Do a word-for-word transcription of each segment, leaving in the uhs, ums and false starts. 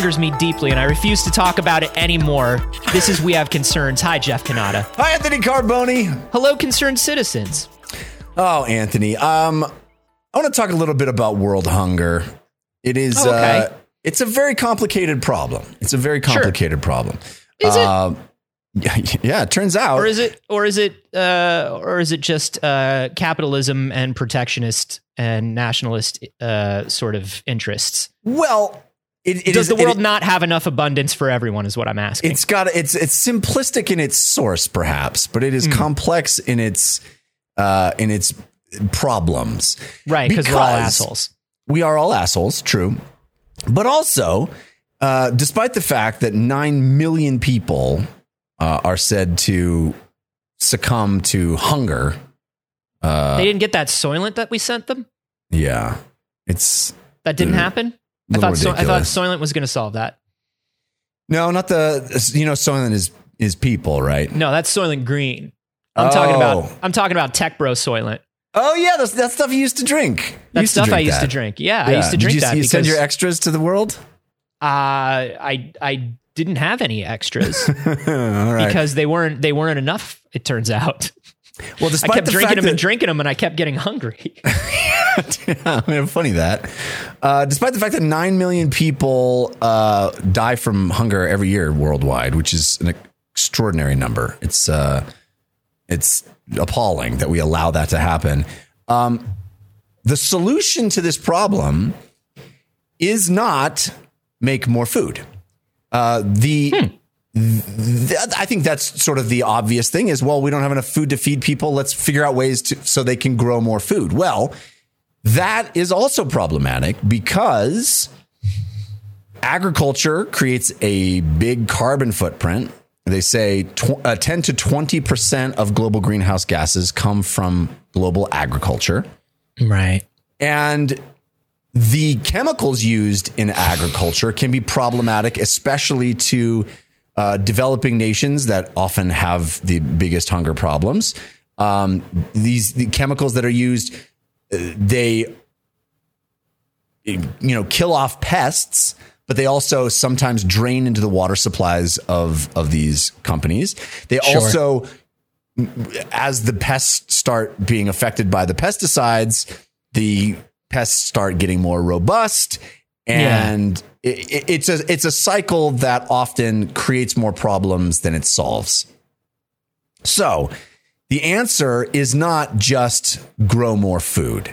angers me deeply, and I refuse to talk about it anymore. This is We Have Concerns. Hi, Jeff Canada. Hi, Anthony Carboni. Hello, concerned citizens. Oh, Anthony. Um, I want to talk a little bit about world hunger. It is. Oh, okay. uh, it's a very complicated problem. It's a very complicated sure. problem. Is uh, it? Yeah, it turns out. Or is it? Or is it? Uh, or is it just uh, capitalism and protectionist and nationalist uh, sort of interests? Well, it, it does is, the world it, not have enough abundance for everyone? Is what I'm asking. It's got. It's it's simplistic in its source, perhaps, but it is mm. complex in its uh, in its problems. Right, because we're all assholes. We are all assholes. True, but also, uh, despite the fact that nine million people uh, are said to succumb to hunger, uh, they didn't get that Soylent that we sent them. Yeah, it's that didn't uh, happen. I thought so, I thought Soylent was going to solve that. No, not the. You know, Soylent is is people, right? No, that's Soylent Green. I'm oh. talking about. I'm talking about Tech Bro Soylent. Oh yeah, that's that stuff you used to drink. That used stuff to I used that. to drink. Yeah, yeah, I used to drink Did you, that. You because, send your extras to the world. Uh, I I didn't have any extras All right. because they weren't they weren't enough. It turns out. Well, despite I kept the drinking fact them that, and drinking them, and I kept getting hungry. yeah, I mean, funny that. Uh, despite the fact that nine million people uh, die from hunger every year worldwide, which is an extraordinary number, it's uh, it's appalling that we allow that to happen. Um, the solution to this problem is not make more food. Uh, the hmm. th- I think that's sort of the obvious thing is, well, we don't have enough food to feed people. Let's figure out ways to so they can grow more food. Well, that is also problematic because agriculture creates a big carbon footprint. They say tw- uh, ten to twenty percent of global greenhouse gases come from global agriculture. Right. And the chemicals used in agriculture can be problematic, especially to uh, developing nations that often have the biggest hunger problems. Um, these the chemicals that are used, uh, they, you know, kill off pests, but they also sometimes drain into the water supplies of, of these companies. They Sure. also, as the pests start being affected by the pesticides, the pests start getting more robust, and yeah. it, it, it's a it's a cycle that often creates more problems than it solves. So the answer is not just grow more food.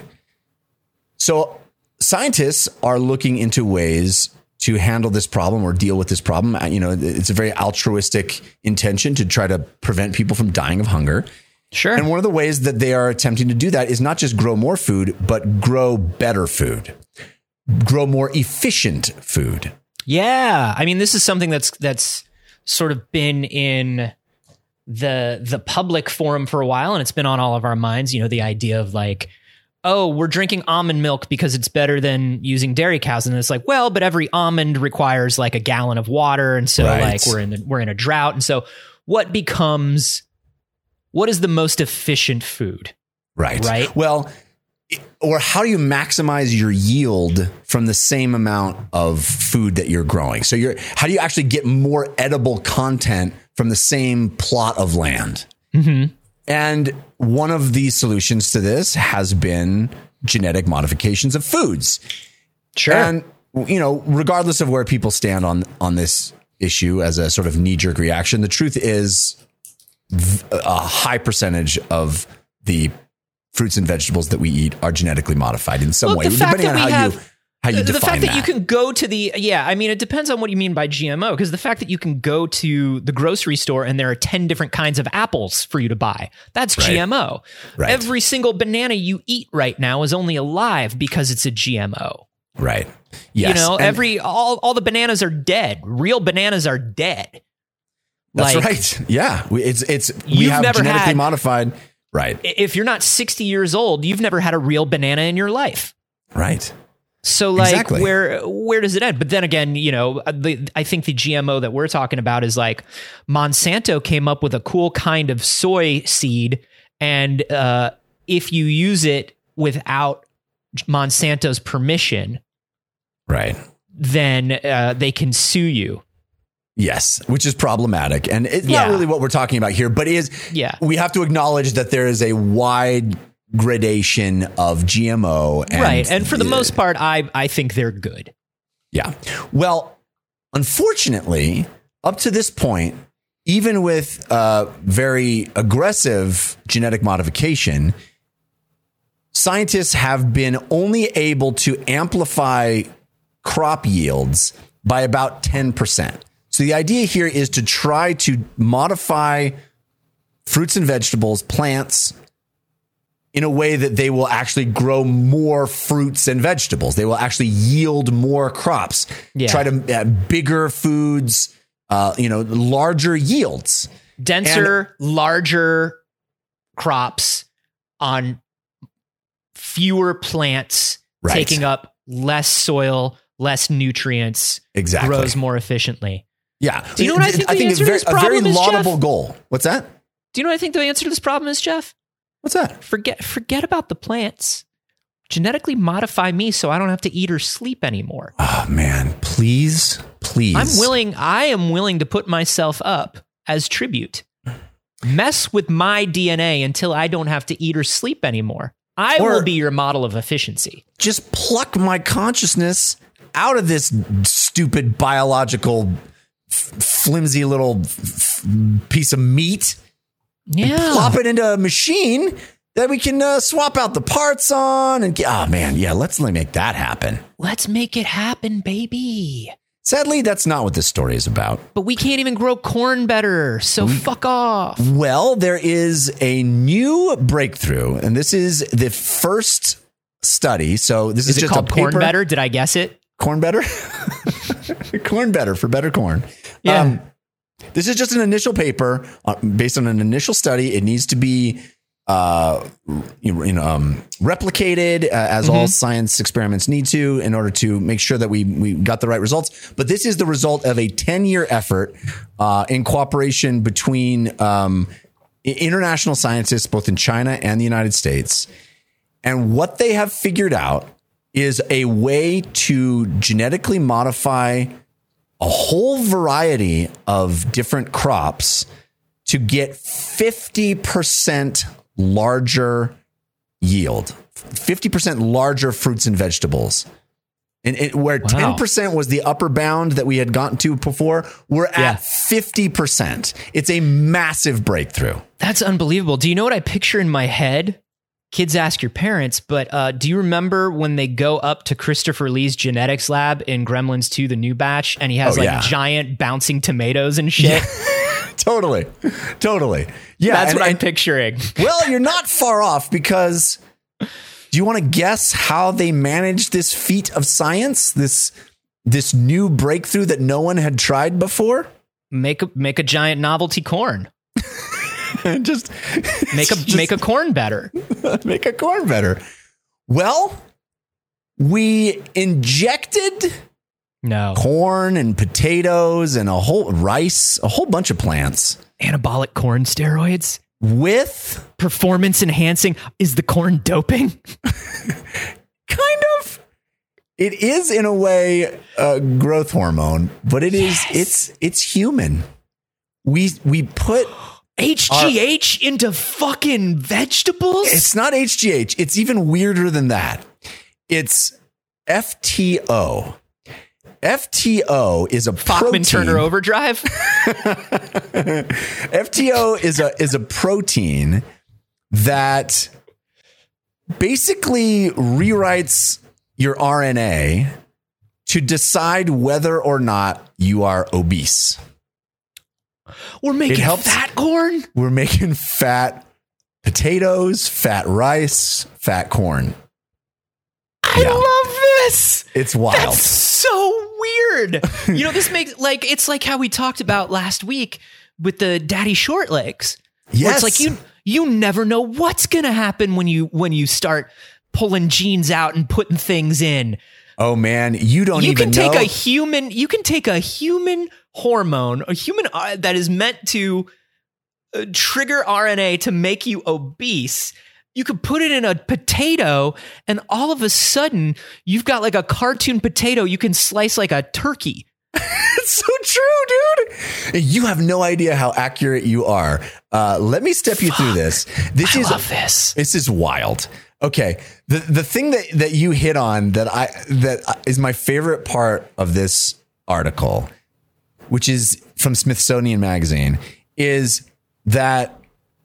So scientists are looking into ways to handle this problem or deal with this problem. You know, it's a very altruistic intention to try to prevent people from dying of hunger. Sure. And one of the ways that they are attempting to do that is not just grow more food, but grow better food, grow more efficient food. Yeah. I mean, this is something that's that's sort of been in the the public forum for a while, and it's been on all of our minds. You know, the idea of like, oh, we're drinking almond milk because it's better than using dairy cows. And it's like, well, but every almond requires like a gallon of water. And so right. like we're in the, we're in a drought. And so what becomes... What is the most efficient food? Right. Right. Well, or how do you maximize your yield from the same amount of food that you're growing? So you're, how do you actually get more edible content from the same plot of land? Mm-hmm. And one of the solutions to this has been genetic modifications of foods. Sure. And, you know, regardless of where people stand on, on this issue as a sort of knee-jerk reaction, the truth is a high percentage of the fruits and vegetables that we eat are genetically modified in some Look, way, depending on how have, you how you the define fact that, that. You can go to the yeah, I mean, it depends on what you mean by G M O, because the fact that you can go to the grocery store and there are ten different kinds of apples for you to buy, that's right. G M O. Right. Every single banana you eat right now is only alive because it's a G M O. Right. Yes. You know, and every all all the bananas are dead. Real bananas are dead. That's like, right. Yeah. We, it's, it's, we you've have never genetically had, modified. Right. If you're not sixty years old, you've never had a real banana in your life. Right. So like exactly. where, where does it end? But then again, you know, the, I think the G M O that we're talking about is like Monsanto came up with a cool kind of soy seed. And uh, if you use it without Monsanto's permission, right. then uh, they can sue you. Yes, which is problematic. And it's Yeah. not really what we're talking about here, but it is, Yeah. we have to acknowledge that there is a wide gradation of G M O. And Right. And for the most part, I, I think they're good. Yeah. Well, unfortunately, up to this point, even with uh, very aggressive genetic modification, scientists have been only able to amplify crop yields by about ten percent. So the idea here is to try to modify fruits and vegetables, plants, in a way that they will actually grow more fruits and vegetables. They will actually yield more crops. Yeah. Try to uh, bigger foods, uh, you know, larger yields. Denser, larger crops on fewer plants, Right. taking up less soil, less nutrients, Exactly. grows more efficiently. Yeah. Do you know what I think the I think answer a to very, this a very problem is, laudable Jeff? goal. What's that? Do you know what I think the answer to this problem is, Jeff? What's that? Forget forget about the plants. Genetically modify me so I don't have to eat or sleep anymore. Oh man, please, please. I'm willing, I am willing to put myself up as tribute. Mess with my D N A until I don't have to eat or sleep anymore. I Or- will be your model of efficiency. Just pluck my consciousness out of this stupid biological f- flimsy little f- piece of meat. Yeah. Plop it into a machine that we can uh, swap out the parts on and get, oh man, yeah, let's let make that happen. Let's make it happen, baby. Sadly, that's not what this story is about. But we can't even grow corn better, so fuck off. Well, there is a new breakthrough, and this is the first study. So this is, Is it just called a paper. corn better? Did I guess it? Corn better? Corn better for better corn. Yeah. This is just an initial paper uh, based on an initial study. It needs to be uh, you know, um, replicated uh, as all science experiments need to in order to make sure that we we got the right results. But this is the result of a ten-year effort uh, in cooperation between um, i- international scientists, both in China and the United States. And what they have figured out is a way to genetically modify a whole variety of different crops to get fifty percent larger yield, fifty percent larger fruits and vegetables. And it, where Wow. ten percent was the upper bound that we had gotten to before, we're at Yeah. fifty percent. It's a massive breakthrough. That's unbelievable. Do you know what I picture in my head? Kids ask your parents, but uh, do you remember when they go up to Christopher Lee's genetics lab in Gremlins two, the new batch, and he has Oh, like yeah. giant bouncing tomatoes and shit? Totally. Totally. Yeah. That's and- what I'm and- picturing. Well, you're not far off because do you want to guess how they managed this feat of science? This this new breakthrough that no one had tried before? Make a make a giant novelty corn. just Make a just make a corn better. make a corn better. Well, we injected No. corn and potatoes and a whole rice, a whole bunch of plants Anabolic corn steroids. with Performance enhancing. Is the corn doping? kind of, it is in a way a growth hormone, but it is it's it's human. We we put H G H into fucking vegetables? it's not H G H. It's even weirder than that. It's F T O. F T O is a Bachman protein. Turner Overdrive? F T O is a is a protein that basically rewrites your R N A to decide whether or not you are obese. We're making helps- fat corn? We're making fat potatoes, fat rice, fat corn. I Yeah. love this. It's wild. That's so weird. You know, this makes like it's like how we talked about last week with the daddy short legs. Where Yes. it's like you you never know what's gonna happen when you when you start pulling genes out and putting things in. Oh man, you don't You even can take know. a human you can take a human hormone, a human uh, that is meant to uh, trigger R N A to make you obese, You could put it in a potato, and all of a sudden, you've got like a cartoon potato you can slice like a turkey. It's so true, dude. You have no idea how accurate you are. Uh, let me step you Fuck. through this. This I is love this. This is wild. Okay, the the thing that that you hit on that I that is my favorite part of this article, which is from Smithsonian Magazine, is that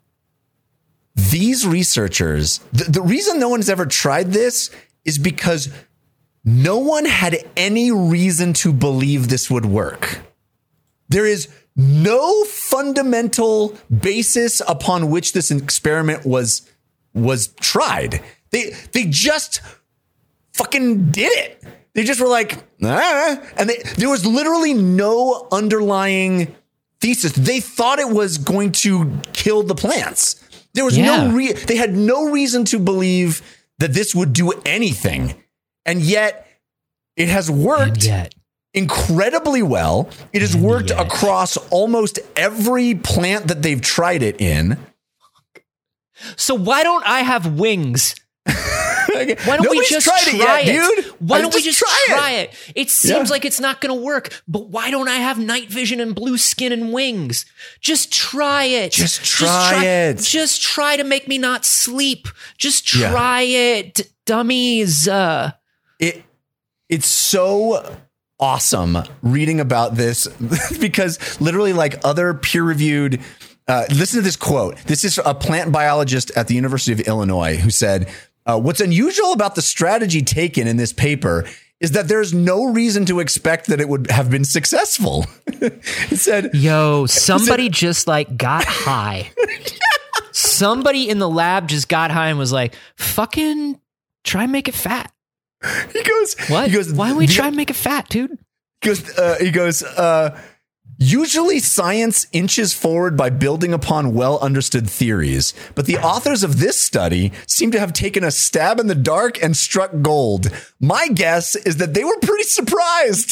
these researchers, the, the reason no one's ever tried this is because no one had any reason to believe this would work. There is no fundamental basis upon which this experiment was was tried. They they just fucking did it. They just were like, ah, and they, there was literally no underlying thesis. They thought it was going to kill the plants. There was Yeah. no re- they had no reason to believe that this would do anything. And yet it has worked And yet. incredibly well. It has And worked yet. across almost every plant that they've tried it in. So why don't I have wings? Why don't Nobody's we just tried try it yet, it? dude. Why I don't we just try try it? it? It seems Yeah. like it's not going to work, but why don't I have night vision and blue skin and wings? Just try it. Just try it. Just try to make me not sleep. Just Yeah. try it, dummies. Uh, It it's so awesome reading about this because literally like other peer-reviewed uh, listen to this quote. This is a plant biologist at the University of Illinois who said, uh, what's unusual about the strategy taken in this paper is that there's no reason to expect that it would have been successful. It said, Yo, somebody just like got high. Somebody in the lab just got high and was like, fucking try and make it fat. he goes, What? He goes, Why don't we "The- try and make it fat, dude? He goes, uh, he goes, uh, usually science inches forward by building upon well understood theories, but the authors of this study seem to have taken a stab in the dark and struck gold. My guess is that they were pretty surprised.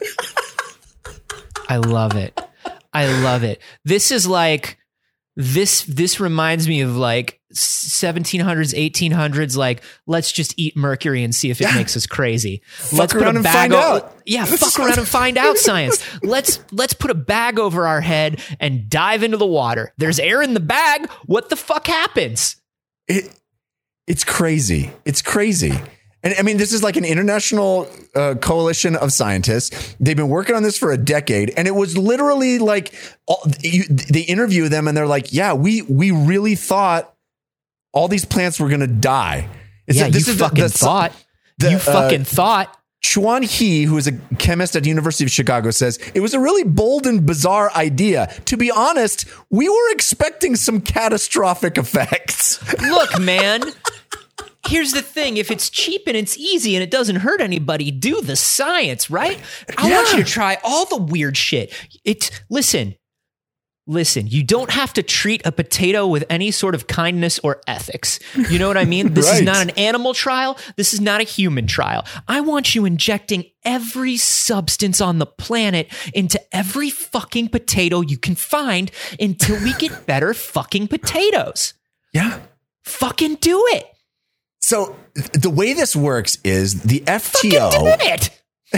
I love it. I love it. This is like this this reminds me of like seventeen hundreds, eighteen hundreds, like let's just eat mercury and see if it Yeah. makes us crazy. Fuck let's around and find o- out. Yeah, fuck around and find out science. Let's let's put a bag over our head and dive into the water. There's air in the bag. What the fuck happens? It, it's crazy. It's crazy. And I mean, this is like an international uh, coalition of scientists. They've been working on this for a decade, and it was literally like all, you, they interview them, and they're like, "Yeah, we we really thought all these plants were going to die." It's Yeah, like, this you is the- fucking the- thought. the, you uh, fucking thought. Chuan He, who is a chemist at the University of Chicago, says it was a really bold and bizarre idea. To be honest, we were expecting some catastrophic effects. Look, man. Here's the thing. If it's cheap and it's easy and it doesn't hurt anybody, do the science, right? I want Yeah. you to try all the weird shit. It's listen, listen, you don't have to treat a potato with any sort of kindness or ethics. You know what I mean? This is Right. not an animal trial. This is not a human trial. I want you injecting every substance on the planet into every fucking potato you can find until we get better fucking potatoes. Yeah. Fucking do it. So the way this works is the F T O. Fucking do it.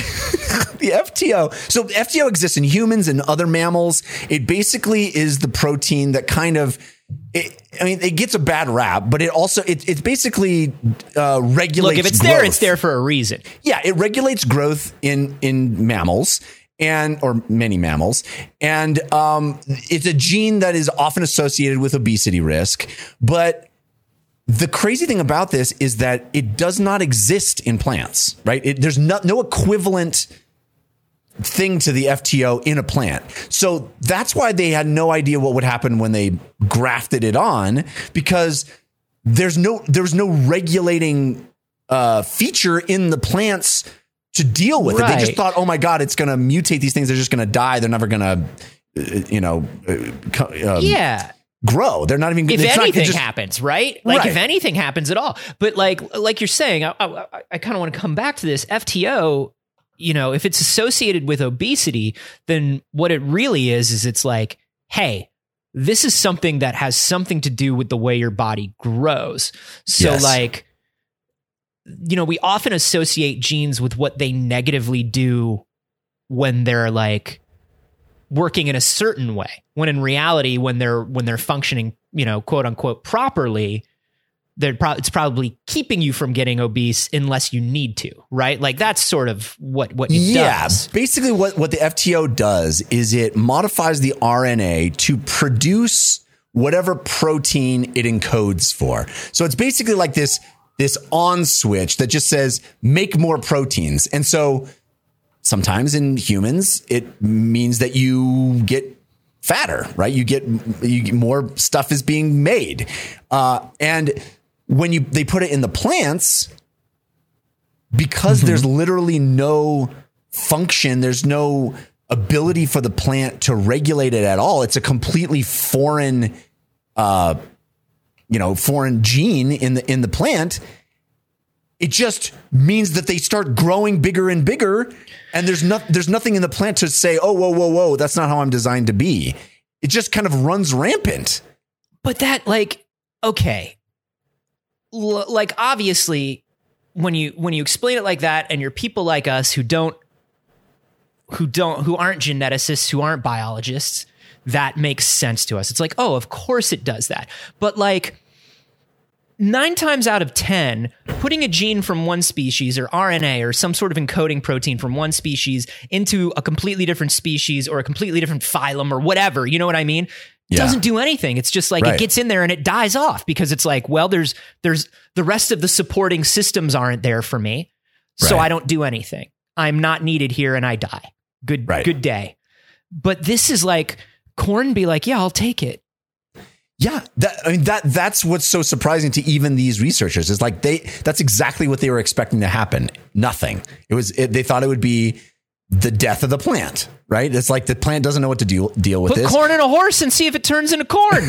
The F T O. So F T O exists in humans and other mammals. It basically is the protein that kind of, it, I mean, it gets a bad rap, but it also, it, it basically uh, regulates Look, if it's growth. there, it's there for a reason. Yeah, it regulates growth in, in mammals and, or many mammals. And um, it's a gene that is often associated with obesity risk. But the crazy thing about this is that it does not exist in plants, right? It, there's no, no equivalent thing to the F T O in a plant. So that's why they had no idea what would happen when they grafted it on, because there's no, there's no regulating uh, feature in the plants to deal with it. They just Right. thought, oh my God, it's going to mutate these things. They're just going to die. They're never going to, uh, you know, uh, co- um, Yeah. grow. They're not even. If it's not- anything it just- happens, right? Like Right. if anything happens at all. But like like you're saying, I, I, I kind of want to come back to this F T O. You know, if it's associated with obesity, then what it really is is it's like, hey, this is something that has something to do with the way your body grows. So Yes. like, you know, we often associate genes with what they negatively do when they're like working in a certain way, when in reality, when they're when they're functioning, you know, quote unquote properly, they're pro- it's probably keeping you from getting obese unless you need to, right? Like that's sort of what what it Yeah, does. basically what, what the F T O does is it modifies the R N A to produce whatever protein it encodes for. So it's basically like this, this on switch that just says, make more proteins. And so sometimes in humans, it means that you get fatter, right? You get, you get more stuff is being made. Uh, and when you, they put it in the plants, because mm-hmm. there's literally no function, there's no ability for the plant to regulate it at all. It's a completely foreign, uh, you know, foreign gene in the, in the plant. It just means that they start growing bigger and bigger, and there's not, there's nothing in the plant to say, oh, whoa, whoa, whoa, that's not how I'm designed to be. It just kind of runs rampant. But that, like, okay, L- like obviously, when you when you explain it like that, and you're people like us who don't, who don't, who aren't geneticists, who aren't biologists, that makes sense to us. It's like, oh, of course it does that. But like, nine times out of ten, putting a gene from one species or R N A or some sort of encoding protein from one species into a completely different species or a completely different phylum or whatever, you know what I mean? It Yeah. doesn't do anything. It's just like Right. it gets in there and it dies off because it's like, well, there's there's the rest of the supporting systems aren't there for me. So Right. I don't do anything. I'm not needed here and I die. Good Right. good day. But this is like corn be like, yeah, I'll take it. Yeah, that, I mean that that's what's so surprising to even these researchers is like they that's exactly what they were expecting to happen. Nothing. It was it, they thought it would be the death of the plant, right? It's like the plant doesn't know what to deal deal with Put this. corn in a horse and see if it turns into corn.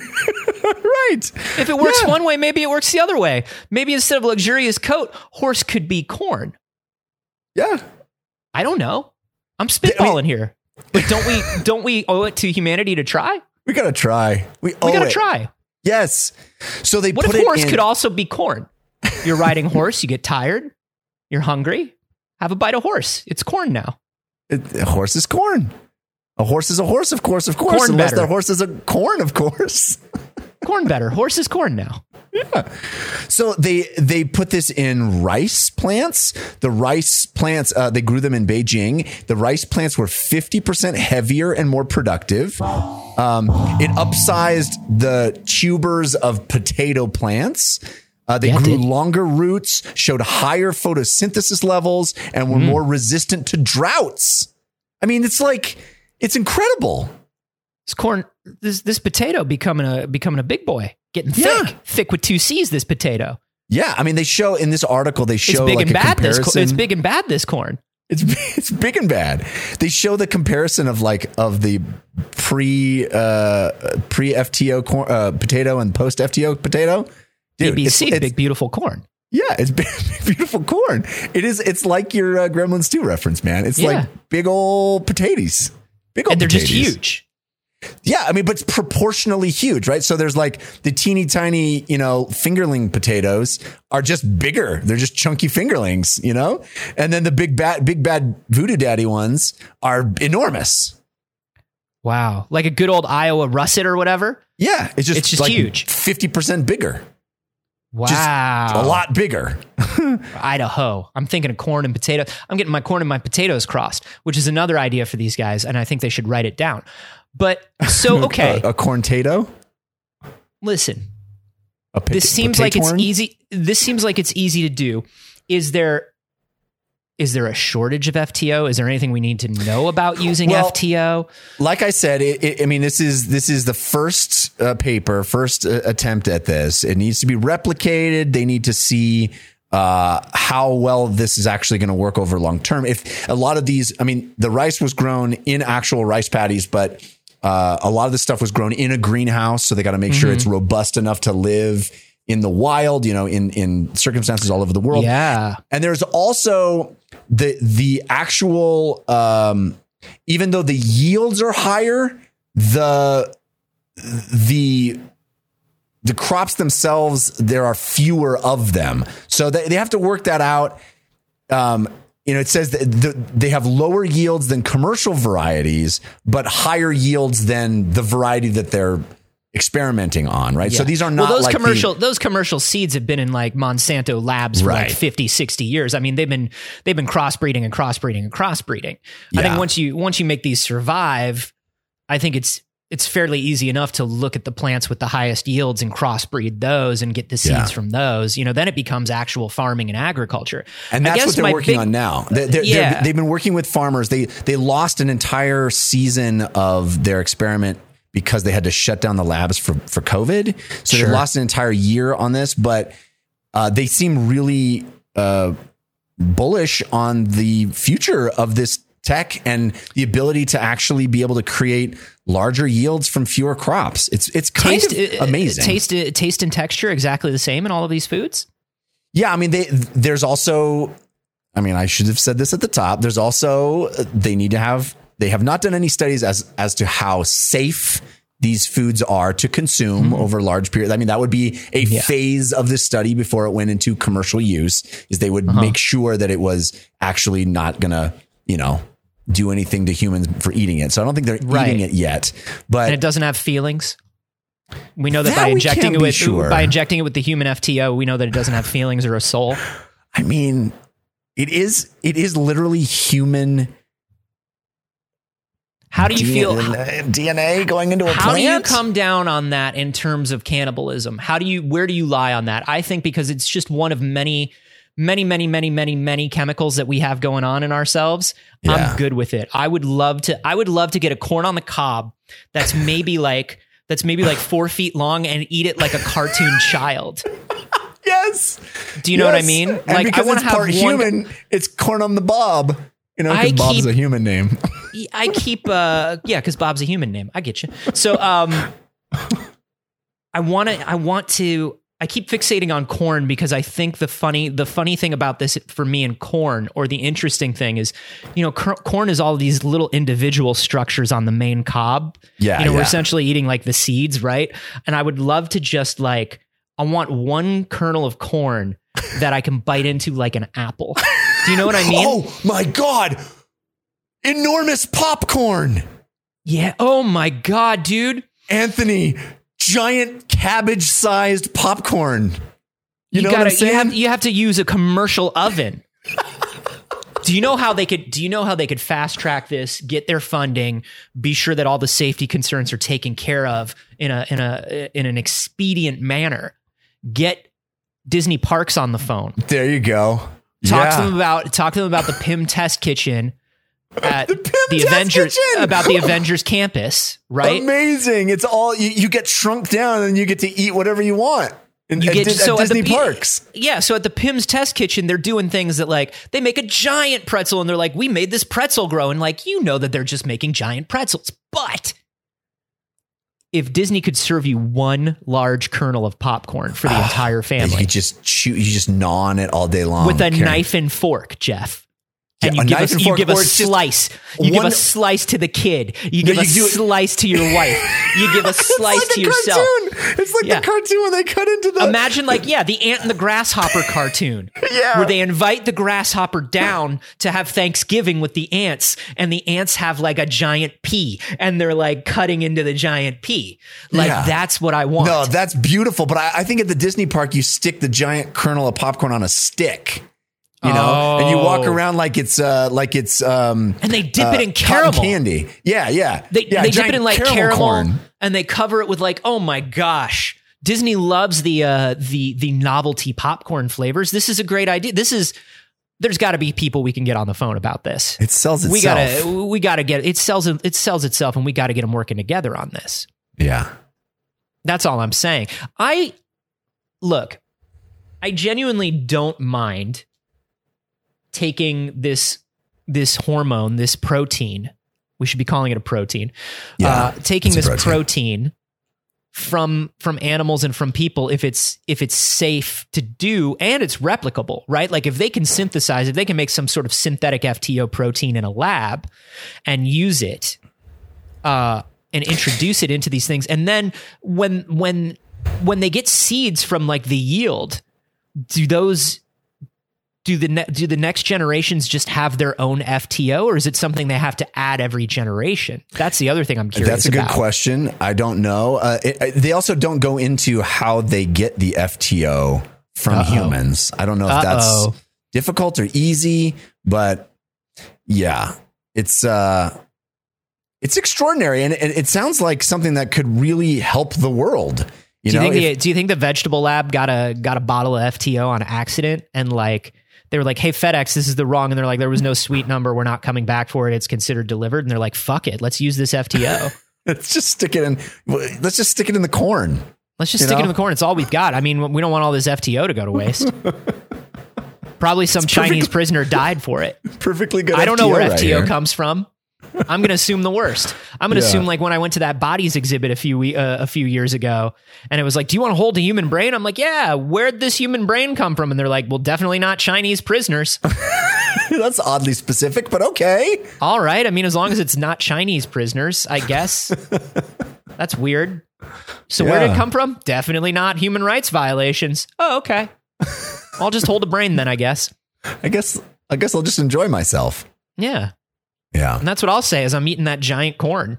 Right. If it works Yeah. one way, maybe it works the other way. Maybe instead of luxurious coat, horse could be corn. Yeah. I don't know. I'm spitballing here. But don't we don't we owe it to humanity to try? We gotta try. We, We owe gotta it. try. Yes. So they What put if it horse in, could also be corn? You're riding horse, you get tired, you're hungry, have a bite of horse. It's corn now. it, a horse is corn. A horse is a horse, of course, of course. Corn unless better. the horse is a corn, of course. Corn better. Horse is corn now. So they they put this in rice plants. The rice plants, uh, they grew them in Beijing. The rice plants were fifty percent heavier and more productive. Um, it upsized the tubers of potato plants. Uh, they Yeah, it grew did. longer roots, showed higher photosynthesis levels, and were more resistant to droughts. I mean, it's like, it's incredible. This corn, this this potato becoming a becoming a big boy, getting thick, Yeah. thick with two C's. This potato. Yeah, I mean, they show in this article, they It's show big like and a bad. This comparison. co- it's big and bad. This corn. It's it's big and bad. They show the comparison of like of the pre uh, pre F T O corn, uh, potato and post F T O potato. Dude, B B C, it's, it's, big beautiful corn. yeah, it's big, beautiful corn. It is. It's like your uh, Gremlins two reference, man. It's Yeah. like big old potatoes, big old And they're just potatoes. huge. Yeah, I mean, but it's proportionally huge, right? So there's like the teeny tiny, you know, fingerling potatoes are just bigger. They're just chunky fingerlings, you know? And then the big bad, big bad voodoo daddy ones are enormous. Wow. Like a good old Iowa russet or whatever. Yeah, it's just, It's just like huge. fifty percent bigger. Wow. Just a lot bigger. Idaho. I'm thinking of corn and potato. I'm getting my corn and my potatoes crossed, which is another idea for these guys. And I think they should write it down. But so, okay, a, a corn-tato? listen, A pot- this seems like it's potatorn? easy. This seems like it's easy to do. Is there, is there a shortage of F T O? Is there anything we need to know about using Well, F T O? Like I said, it, it, I mean, this is this is the first uh, paper, first uh, attempt at this. It needs to be replicated. They need to see uh, how well this is actually going to work over long term. If a lot of these, I mean, the rice was grown in actual rice paddies, but uh, a lot of the stuff was grown in a greenhouse. So they got to make sure it's robust enough to live in the wild, you know, in in circumstances all over the world. Yeah. And there's also the the actual um, even though the yields are higher, the the the crops themselves, there are fewer of them. So they, they have to work that out. Um, you know, it says that the, they have lower yields than commercial varieties, but higher yields than the variety that they're experimenting on, right? Yeah. So these are not well, those like commercial the, those commercial seeds have been in like Monsanto labs for Right. like fifty, sixty years. I mean, they've been they've been crossbreeding and crossbreeding and crossbreeding. Yeah. I think once you once you make these survive, I think it's it's fairly easy enough to look at the plants with the highest yields and crossbreed those and get the seeds Yeah. from those. You know, then it becomes actual farming and agriculture. And I that's guess what they're my working big- on now. They're, they're, Yeah. they're, they've been working with farmers. They they lost an entire season of their experiment because they had to shut down the labs for, for COVID. So Sure. they lost an entire year on this, but uh, they seem really uh, bullish on the future of this tech and the ability to actually be able to create larger yields from fewer crops. It's it's kind Taste, of amazing. Uh, taste, uh, taste and texture exactly the same in all of these foods. Yeah, I mean, they there's also, I mean, I should have said this at the top. There's also, they need to have, they have not done any studies as as to how safe these foods are to consume mm-hmm. over large periods. I mean, that would be a yeah. phase of this study before it went into commercial use, is they would uh-huh. make sure that it was actually not going to, you know, do anything to humans for eating it. So I don't think they're right. eating it yet, but and it doesn't have feelings. We know that, that by injecting it with sure. by injecting it with the human F T O, we know that it doesn't have feelings or a soul. I mean, it is it is literally human. How do you D- feel D N A going into a how plant? How do you come down on that in terms of cannibalism? How do you where do you lie on that? I think because it's just one of many many many many many many chemicals that we have going on in ourselves. Yeah. I'm good with it. I would love to I would love to get a corn on the cob that's maybe like that's maybe like four feet long and eat it like a cartoon child. Yes. Do you know yes. what I mean? And like because I want to it's have part one, human, it's corn on the bob. You know, because Bob's keep, a human name. I keep, uh, yeah, because Bob's a human name. I get you. So, um, I want to, I want to, I keep fixating on corn because I think the funny, the funny thing about this for me and corn, or the interesting thing is, you know, cor- corn is all these little individual structures on the main cob. Yeah. You know, yeah. we're essentially eating like the seeds, right? And I would love to just like, I want one kernel of corn that I can bite into like an apple. Do you know what I mean? Oh my God. Enormous popcorn. Yeah. Oh my God, dude. Anthony, giant cabbage sized popcorn. You, you know gotta, what I'm saying? You have, you have to use a commercial oven. Do you know how they could, do you know how they could fast track this, get their funding, be sure that all the safety concerns are taken care of in a, in a, in an expedient manner? Get Disney Parks on the phone. There you go. Talk yeah. to them about talk to them about the P I M test kitchen at the, P I M the test Avengers kitchen. about the Avengers campus, right? Amazing. It's all you, you get shrunk down and you get to eat whatever you want. In, You at, get at, so at Disney at the, Parks. Yeah, so at the P I M's test kitchen, they're doing things that like they make a giant pretzel and they're like, we made this pretzel grow, and like you know that they're just making giant pretzels, but if Disney could serve you one large kernel of popcorn for the entire family, you just chew, you just gnaw on it all day long with a Karen. knife and fork, Jeff. And Yeah, you a give, knife a, and you fork, give a or it's just slice. You one- give a slice to the kid. You No, give a you do it- slice to your wife. You give a slice it's like to a yourself. Cartoon. It's like Yeah. the cartoon when they cut into the. Imagine like, yeah, the ant and the grasshopper cartoon. Yeah. Where they invite the grasshopper down to have Thanksgiving with the ants, and the ants have like a giant pea, and they're like cutting into the giant pea. Like Yeah. that's what I want. No, that's beautiful. But I, I think at the Disney park, you stick the giant kernel of popcorn on a stick. You know, Oh. and you walk around like it's uh like it's um And they dip uh, it in cotton caramel. candy. Yeah, yeah. They, yeah, they dip giant it in like caramel, corn. and they cover it with like, oh my gosh. Disney loves the uh, the the novelty popcorn flavors. This is a great idea. This is there's got to be people we can get on the phone about this. It sells itself. We gotta we gotta get it sells it sells itself, and we got to get them working together on this. Yeah, that's all I'm saying. I look, I genuinely don't mind taking this this hormone, this protein. We should be calling it a protein. Yeah, uh, taking this protein. protein from from animals and from people if it's if it's safe to do and it's replicable, right? Like if they can synthesize, if they can make some sort of synthetic F T O protein in a lab and use it, uh, and introduce it into these things. And then when when when they get seeds from like the yield, do those do the ne- do the next generations just have their own F T O, or is it something they have to add every generation? That's the other thing I'm curious about. That's a good about. question. I don't know. Uh, it, it, they also don't go into how they get the F T O from Uh-oh. humans. I don't know if Uh-oh. that's difficult or easy, but yeah, it's uh, it's extraordinary, and it, it sounds like something that could really help the world. You do you know, think if, the, do you think the vegetable lab got a got a bottle of F T O on accident, and like they were like, "Hey FedEx, this is the wrong," and they're like, "There was no suite number. We're not coming back for it. It's considered delivered." And they're like, "Fuck it, let's use this F T O. let's just stick it in. Let's just stick it in the corn. Let's just stick know? it in the corn. It's all we've got. I mean, we don't want all this F T O to go to waste." Probably some it's Chinese perfect, prisoner died for it. Perfectly good. I don't F T O know where right F T O here. comes from. I'm going to assume the worst. I'm going to yeah. assume like when I went to that bodies exhibit a few uh, a few years ago, and it was like, "Do you want to hold a human brain?" I'm like, "Yeah." Where'd this human brain come from? And they're like, "Well, definitely not Chinese prisoners." That's oddly specific, but okay. All right. I mean, as long as it's not Chinese prisoners, I guess. That's weird. So yeah. where did it come from? Definitely not human rights violations. Oh, okay. I'll just hold a brain then, I guess. I guess I guess I'll just enjoy myself. Yeah. Yeah. And that's what I'll say as I'm eating that giant corn.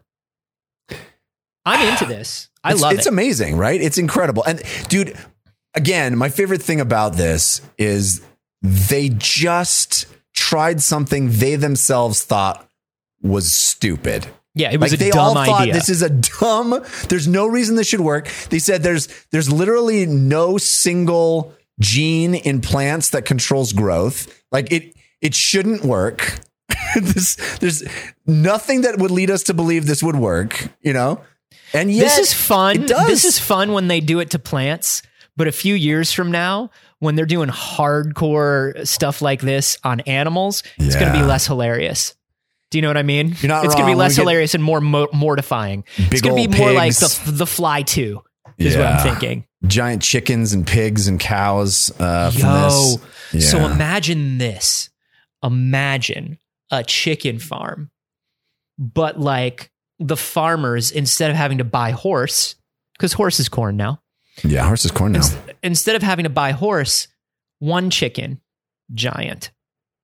I'm into this. I it's, love it's it. It's amazing, right? It's incredible. And dude, again, my favorite thing about this is they just tried something they themselves thought was stupid. Yeah, it was like a they dumb all thought idea. This is a dumb, there's no reason this should work. They said there's there's literally no single gene in plants that controls growth. Like it it shouldn't work. this, there's nothing that would lead us to believe this would work, you know? And yet this is fun. It does. This is fun when they do it to plants, but a few years from now, when they're doing hardcore stuff like this on animals, it's yeah. going to be less hilarious. Do you know what I mean? You're not it's wrong. going to be less hilarious and more mo- mortifying. It's going to be more like the the Fly two is yeah. what I'm thinking. Giant chickens and pigs and cows uh, from Yo, this. So Yeah. imagine this. Imagine a chicken farm, but like the farmers, instead of having to buy horse, because horse is corn now. Yeah, horse is corn now. Inst- instead of having to buy horse, one chicken, giant.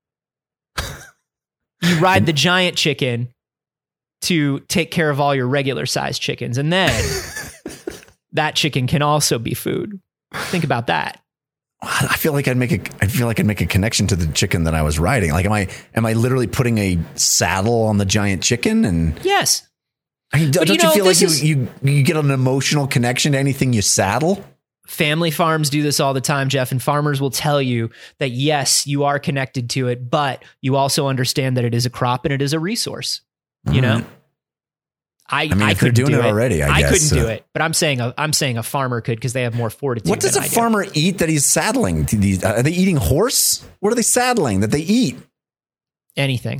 You ride the giant chicken to take care of all your regular sized chickens. And then that chicken can also be food. Think about that. I feel like I'd make a, I feel like I'd make a connection to the chicken that I was riding. Like, am I, am I literally putting a saddle on the giant chicken? And yes. I mean, don't you, you know, feel like you, is, you, you get an emotional connection to anything you saddle? Family farms do this all the time, Jeff, and farmers will tell you that, yes, you are connected to it, but you also understand that it is a crop and it is a resource. You All know, right. I, I mean, I if they're couldn't doing do it already, I, I guess. couldn't do uh, it, but I'm saying a, I'm saying a farmer could because they have more fortitude. What does than a I do. farmer eat that he's saddling? To these, are they eating horse? What are they saddling that they eat? Anything.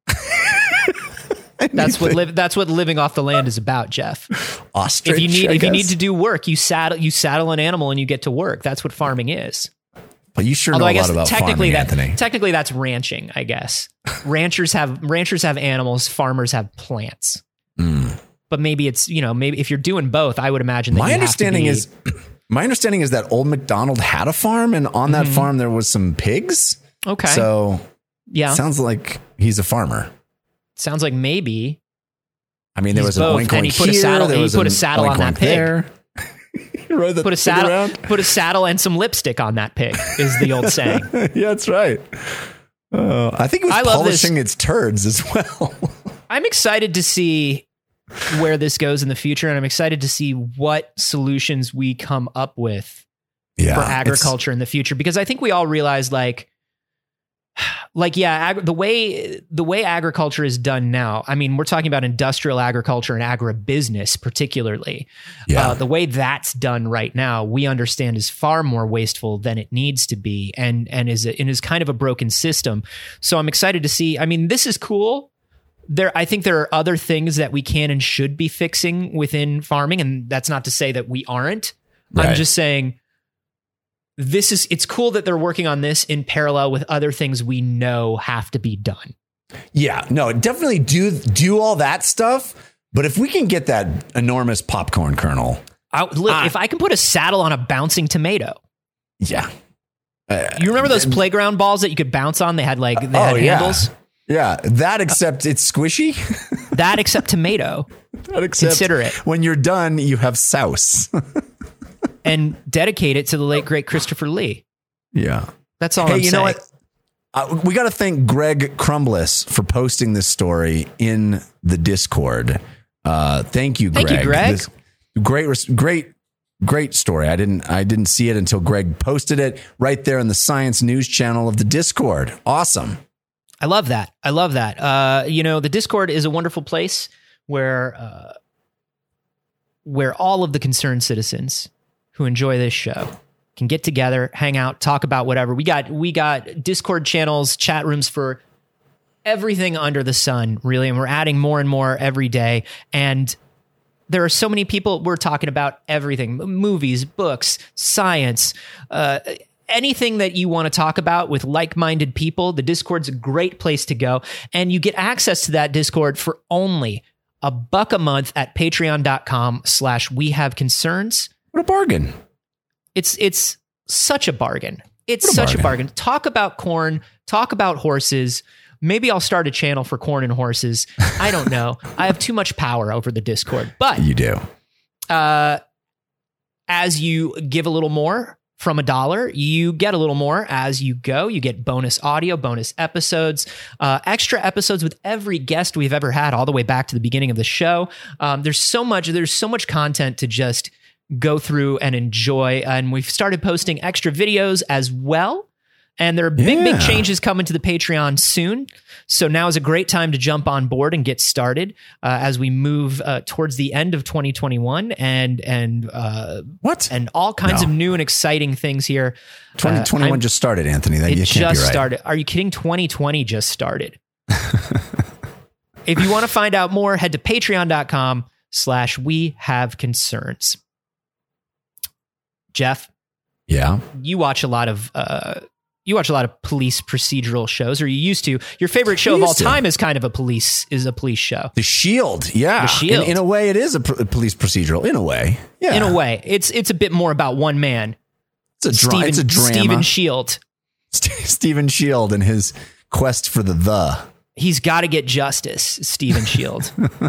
That's what live. That's what living off the land is about, Jeff. Ostrich. If you need, I if guess. you need to do work, you saddle, you saddle an animal and you get to work. That's what farming is. But you sure Although know I a guess lot about technically farming, that Anthony. technically that's ranching. I guess ranchers have ranchers have animals, farmers have plants. Mm. But maybe it's, you know, maybe if you're doing both, I would imagine that My you understanding have to be, is, my understanding is that old MacDonald had a farm, and on that Mhm. farm there was some pigs. okay. So yeah, sounds like he's a farmer. sounds like maybe. I mean, there He's was an both, oink and he oink put a here, saddle- there he was put a an saddle on oink that oink pig. there. You rode the Put a pig saddle, around? put a saddle and some lipstick on that pig is the old saying. Yeah, that's right. Uh, I think it was I love this. polishing its turds as well. I'm excited to see where this goes in the future, and I'm excited to see what solutions we come up with Yeah, for it's- agriculture in the future, because I think we all realize like like yeah ag- the way the way agriculture is done now, I mean, we're talking about industrial agriculture and agribusiness particularly. Yeah. Uh, the way that's done right now, we understand is far more wasteful than it needs to be, and and is a, and is kind of a broken system. So I'm excited to see. I mean, this is cool. There, I think there are other things that we can and should be fixing within farming, and that's not to say that we aren't. Right. I'm just saying this is, it's cool that they're working on this in parallel with other things we know have to be done. Yeah, no, definitely do do all that stuff. But if we can get that enormous popcorn kernel, I, look, Ah. if I can put a saddle on a bouncing tomato, yeah. Uh, you remember those playground balls that you could bounce on? They had like they oh, had yeah. handles. Yeah, that except it's squishy. That except tomato. That except Consider it. when you're done, you have sauce. And dedicate it to the late great Christopher Lee. Yeah. That's all Hey, I'm you saying. know what? Uh, we got to thank Greg Crumbliss for posting this story in the Discord. Uh, thank you, Greg. Thank you, Greg. This great, res- great, great story. I didn't, I didn't see it until Greg posted it right there in the Science News channel of the Discord. Awesome. I love that. I love that. Uh, you know, the Discord is a wonderful place where uh, where all of the concerned citizens who enjoy this show can get together, hang out, talk about whatever. We got we got Discord channels, chat rooms for everything under the sun, really, and we're adding more and more every day. And there are so many people. We're talking about everything: movies, books, science. Uh, Anything that you want to talk about with like-minded people, the Discord's a great place to go. And you get access to that Discord for only a buck a month at patreon.com slash we have concerns. What a bargain. It's it's such a bargain. It's What a such bargain. a bargain. Talk about corn, talk about horses. Maybe I'll start a channel for corn and horses. I don't know. I have too much power over the Discord. But You do. uh, as you give a little more from a dollar, you get a little more as you go. You get bonus audio, bonus episodes, uh, extra episodes with every guest we've ever had, all the way back to the beginning of the show. Um, there's so much. There's so much content to just go through and enjoy. And we've started posting extra videos as well. And there are big, Yeah. big changes coming to the Patreon soon. So now is a great time to jump on board and get started uh, as we move uh, towards the end of twenty twenty-one and and uh, What? and all kinds No. of new and exciting things here. twenty twenty-one Uh, I'm- just started, Anthony. That it you can't just be right. started. Are you kidding? twenty twenty just started. If you want to find out more, head to patreon.com slash we have concerns. Jeff, Yeah. you watch a lot of uh, you watch a lot of police procedural shows, or you used to. Your favorite show I of all used to. time is kind of a police is a police show. The Shield. Yeah. The Shield. In, in a way, it is a pr- police procedural. In a way. Yeah. In a way, it's it's a bit more about one man, It's a, dra- Steven, it's a drama. Steven Shield. St- Steven Shield and his quest for the the. He's got to get justice, Steven Shield.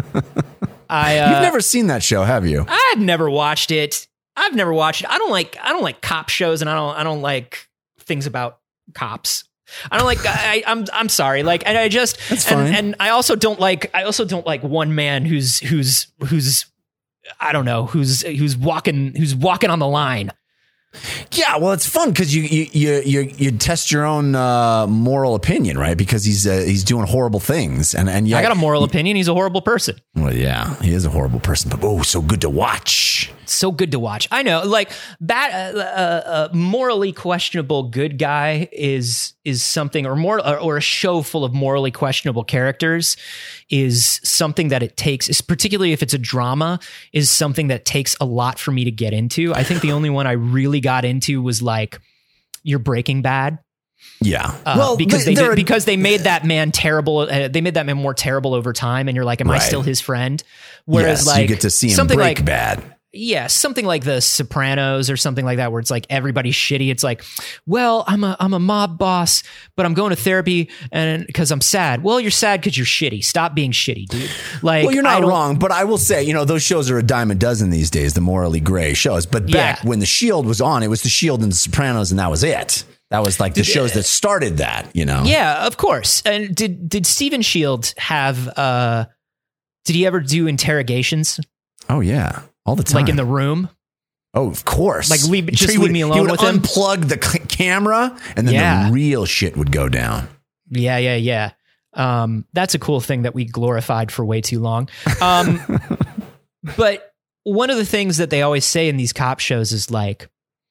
I uh, You've never seen that show, have you? I've never watched it. I've never watched it. I don't like I don't like cop shows, and I don't I don't like things about cops. I don't like I, I'm I'm sorry. Like and I just That's and, fine. and I also don't like I also don't like one man who's who's who's I don't know who's who's walking who's walking on the line. Yeah, well, it's fun because you you you you you test your own uh, moral opinion, right? Because he's uh, he's doing horrible things, and and yeah, I got a moral opinion. He's a horrible person. Well, yeah, he is a horrible person, but oh, so good to watch. So good to watch. I know, like bad, uh, uh, uh, morally questionable good guy is is something, or more, or, or a show full of morally questionable characters is something that it takes. Is particularly if it's a drama, is something that takes a lot for me to get into. I think the only one I really got into was like your Breaking Bad. Yeah, Uh, well, because they, they did, they're- because they made that man terrible. Uh, they made that man more terrible over time, and you're like, am I Right. still his friend? Whereas, yes, like you get to see him something break like bad. yeah, something like The Sopranos or something like that, where it's like everybody's shitty. It's like, well, I'm a I'm a mob boss, but I'm going to therapy and because I'm sad. Well, you're sad because you're shitty. Stop being shitty, dude. Like, Well, you're I not don't- wrong, but I will say, you know, those shows are a dime a dozen these days, the morally gray shows. But back Yeah. when The Shield was on, it was The Shield and The Sopranos, and that was it. That was like the shows that started that, you know? Yeah, of course. And did did Steven Shield have? uh Did he ever do interrogations Oh, yeah. All the time. like in the room? Oh, of course. Like, leave- just He leave would- me alone he would with him? unplug the c- camera, and then Yeah. the real shit would go down. Yeah, yeah, yeah. Um, that's a cool thing that we glorified for way too long. Um, but one of the things that they always say in these cop shows is like,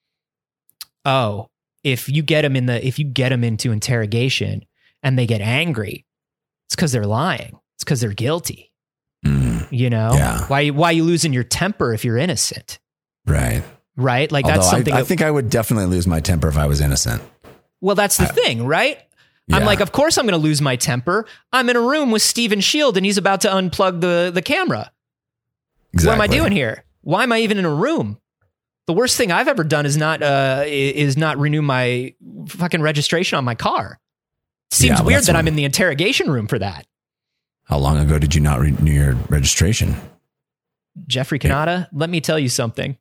oh, if you get them in the if you get them into interrogation and they get angry, it's because they're lying. It's because they're guilty. Mm, You know, Yeah. why why you losing your temper if you're innocent, right. right? Like Although that's something. I, I that- think I would definitely lose my temper if I was innocent. well, that's the thing, right? I'm Yeah. like, of course I'm going to lose my temper. I'm in a room with Steven Shield and he's about to unplug the the camera. Exactly. What am I doing here? Why am I even in a room? The worst thing I've ever done is not uh, is not renew my fucking registration on my car. Seems Yeah, well, weird that's that what- I'm in the interrogation room for that. How long ago did you not renew your registration? Jeffrey Kanata, let me tell you something.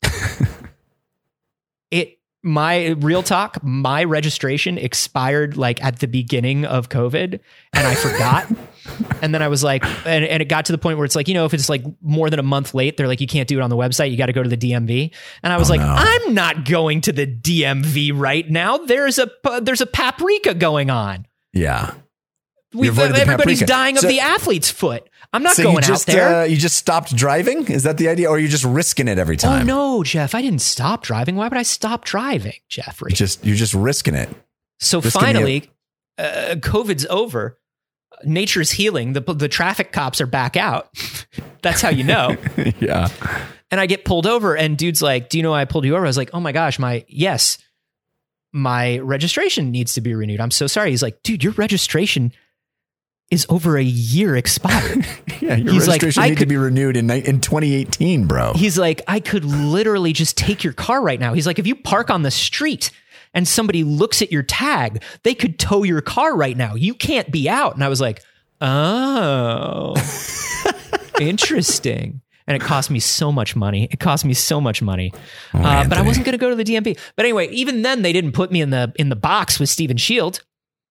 it my real talk, my registration expired like at the beginning of COVID, and I forgot. And then I was like, and, and it got to the point where it's like, you know, if it's like more than a month late, they're like, you can't do it on the website. You got to go to the D M V. And I was Oh, like, no. I'm not going to the D M V right now. There's a there's a paprika going on. Yeah. We've, avoided the everybody's paprika. dying of So- the athlete's foot. I'm not So going you just, out there. Uh, you just stopped driving? Is that the idea? Or are you just risking it every Oh time? no, Jeff! I didn't stop driving. Why would I stop driving, Jeffrey? You just, you're just risking it. So risking finally, uh, COVID's over. Nature's healing. The the traffic cops are back out. That's how you know. Yeah. And I get pulled over, and dude's like, "Do you know why I pulled you over?" I was like, "Oh my gosh, my yes, my registration needs to be renewed. I'm so sorry." He's like, "Dude, your registration is over a year expired." Yeah. Your He's like, registration I need could- to be renewed in, ni- in twenty eighteen, bro. He's like, "I could literally just take your car right now." He's like, "If you park on the street and somebody looks at your tag, they could tow your car right now. You can't be out." And I was like, "Oh, interesting." And it cost me so much money. It cost me so much money. Oh, uh, but I Anthony. wasn't going to go to the D M V. But anyway, even then they didn't put me in the in the box with Steven Shield.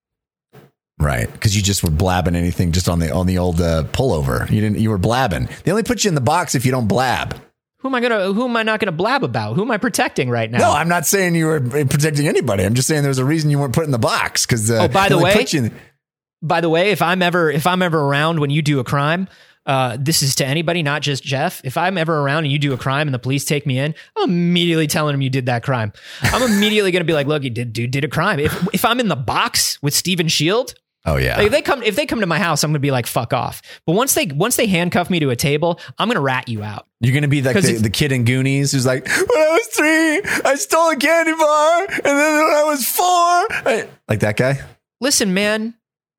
Right, because you just were blabbing anything just on the on the old uh, pullover. You didn't. You were blabbing. They only put you in the box if you don't blab. Who am I gonna? Who am I not gonna blab about? Who am I protecting right now? No, I'm not saying you were protecting anybody. I'm just saying there was a reason you weren't put in the box. Because uh, Oh, by they the only way- put you in- By the way, if I'm ever if I'm ever around when you do a crime, uh, this is to anybody, not just Jeff. If I'm ever around and you do a crime and the police take me in, I'm immediately telling them you did that crime. I'm immediately going to be like, "Look, you did, dude, did a crime." If if I'm in the box with Steven Shield, oh yeah, like, if they come if they come to my house, I'm going to be like, "Fuck off." But once they once they handcuff me to a table, I'm going to rat you out. you're gonna be like 'Cause the, it's- the kid in Goonies who's like, when I was three, I stole a candy bar, and then when I was four, I, like that guy. Listen, man,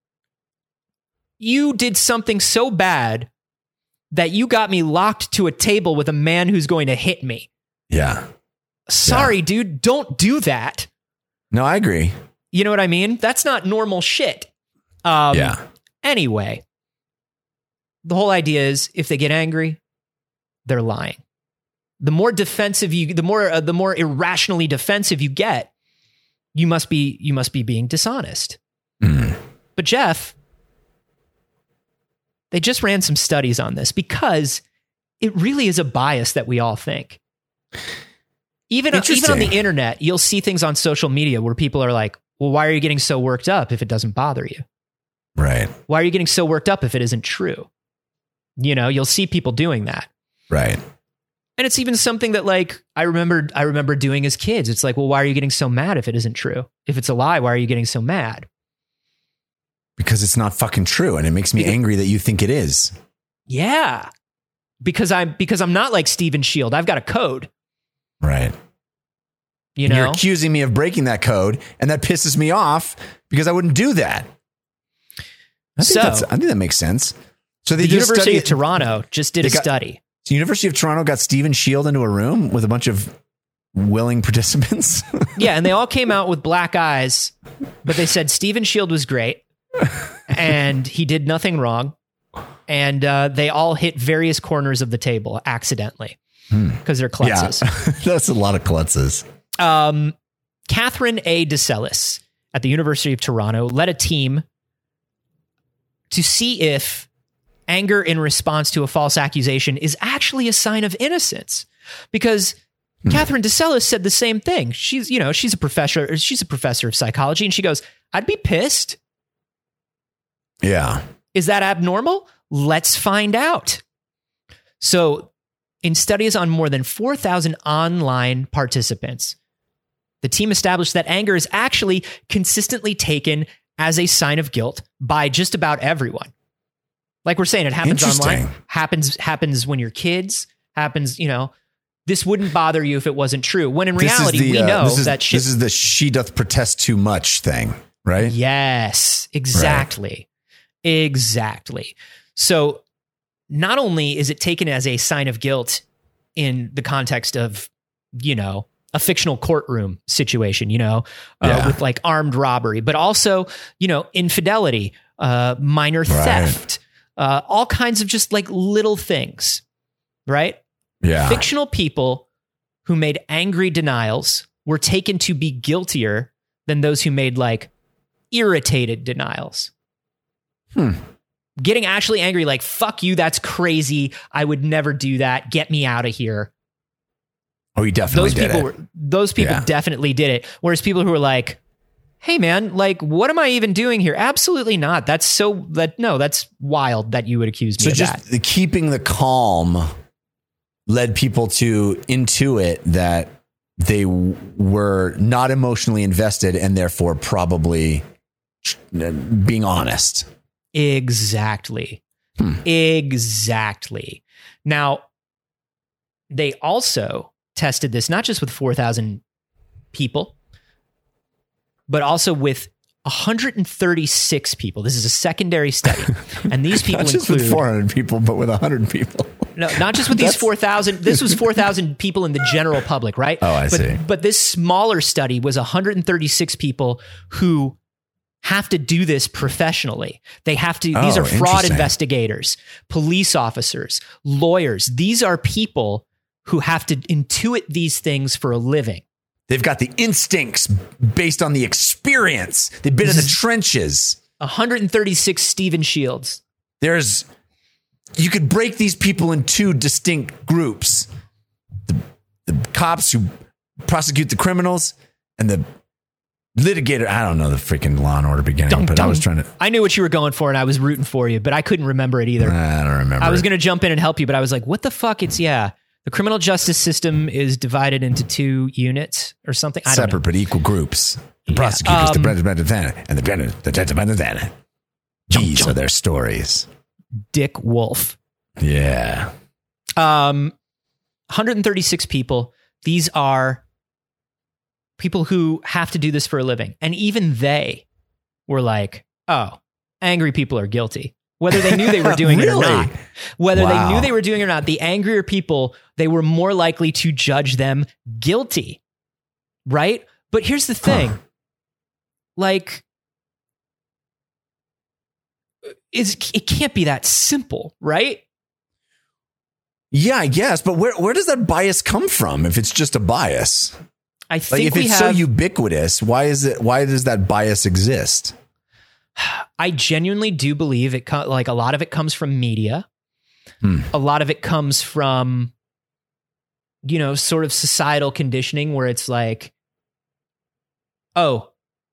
you did something so bad that you got me locked to a table with a man who's going to hit me. Yeah. Sorry, dude, don't do that. No, I agree. You know what I mean? That's not normal shit. Um, Yeah. Anyway, the whole idea is if they get angry, they're lying. The more defensive you, the more, uh, the more irrationally defensive you get, you must be, you must be being dishonest. Mm. But Jeff, they just ran some studies on this because it really is a bias that we all think. Even, even on Interesting. the internet, you'll see things on social media where people are like, "Well, why are you getting so worked up if it doesn't bother you? Right. Why are you getting so worked up if it isn't true?" You know, you'll see people doing that. Right. And it's even something that like I remember I remember doing as kids. It's like, "Well, why are you getting so mad if it isn't true? If it's a lie, why are you getting so mad?" Because it's not fucking true, and it makes me angry that you think it is. Yeah. Because I'm because I'm not like Steven Shield. I've got a code, Right. you And know. you're accusing me of breaking that code, and that pisses me off because I wouldn't do that. I think, So- that's, I think that makes sense. So they the did a University study- of Toronto just did they a got- study. So University of Toronto got Steven Shield into a room with a bunch of willing participants. Yeah, and they all came out with black eyes, but they said Steven Shield was great and he did nothing wrong. And uh, they all hit various corners of the table accidentally because they're klutzes. Yeah, that's a lot of klutzes. Um, Catherine A. DeCellis at the University of Toronto led a team to see if anger in response to a false accusation is actually a sign of innocence. Because Catherine DeCellis said the same thing. She's, you know, she's a professor. She's a professor of psychology, and she goes, "I'd be pissed. Yeah. Is that abnormal? Let's find out." So, in studies on more than four thousand online participants, the team established that anger is actually consistently taken as a sign of guilt by just about everyone. Like we're saying, it happens online, Interesting. happens happens when you're kids, happens, you know, this wouldn't bother you if it wasn't true. When in This is reality, the, we uh, know this is, that shit. This is the she doth protest too much thing, right? Yes, exactly. Exactly. So not only is it taken as a sign of guilt in the context of, you know, a fictional courtroom situation, you know, uh, Yeah. with like armed robbery, but also, you know, infidelity, uh, minor Right. theft, uh, all kinds of just like little things, right? Yeah. Fictional people who made angry denials were taken to be guiltier than those who made like irritated denials. Hmm. Getting actually angry, like, fuck you, that's crazy. I would never do that. Get me out of here. Oh, you definitely Those did people it. were those people Yeah. definitely did it. Whereas people who were like, hey man, like, what am I even doing here? Absolutely not. That's so that no, that's wild that you would accuse me So of just that. the keeping the calm led people to intuit that they w- were not emotionally invested and therefore probably being honest. Exactly. Hmm. Exactly. Now, they also tested this not just with four thousand people, but also with one hundred thirty-six people. This is a secondary study. And these people Not just include with four hundred people, but with one hundred people. no, not just with these That's- four thousand. This was four thousand people in the general public, right? Oh, I but, see. But this smaller study was one hundred thirty-six people who have to do this professionally. They have to, these Oh, are fraud interesting. investigators, police officers, lawyers. These are people who have to intuit these things for a living. They've got the instincts based on the experience. They've been in the trenches. one hundred thirty-six Stephen Shields. There's, you could break these people in two distinct groups. The, the cops who prosecute the criminals and the litigator. I don't know the freaking Law and Order beginning, Dun, but dun. I was trying to, I knew what you were going for and I was rooting for you, but I couldn't remember it either. I don't remember. I was it. going to jump in and help you, but I was like, what the fuck? It's, yeah. The criminal justice system is divided into two units or something. I don't Separate know. but equal groups. The Yeah, prosecutors, the um, Brenda Brenda and the Brenda the Brenda. These jump. are their stories. Dick Wolf. Yeah. Um, one hundred thirty-six people. These are people who have to do this for a living. And even they were like, oh, angry people are guilty. Whether they knew they were doing it or Really? not. Whether Wow. they knew they were doing it or not, the angrier people, they were more likely to judge them guilty. Right? But here's the thing. Huh. Like, is it can't be that simple, right? Yeah, I guess. But where, where does that bias come from if it's just a bias? I Like think if we it's have so ubiquitous, why is it why does that bias exist? I genuinely do believe it co- like a lot of it comes from media. Hmm. A lot of it comes from, you know, sort of societal conditioning where it's like, oh,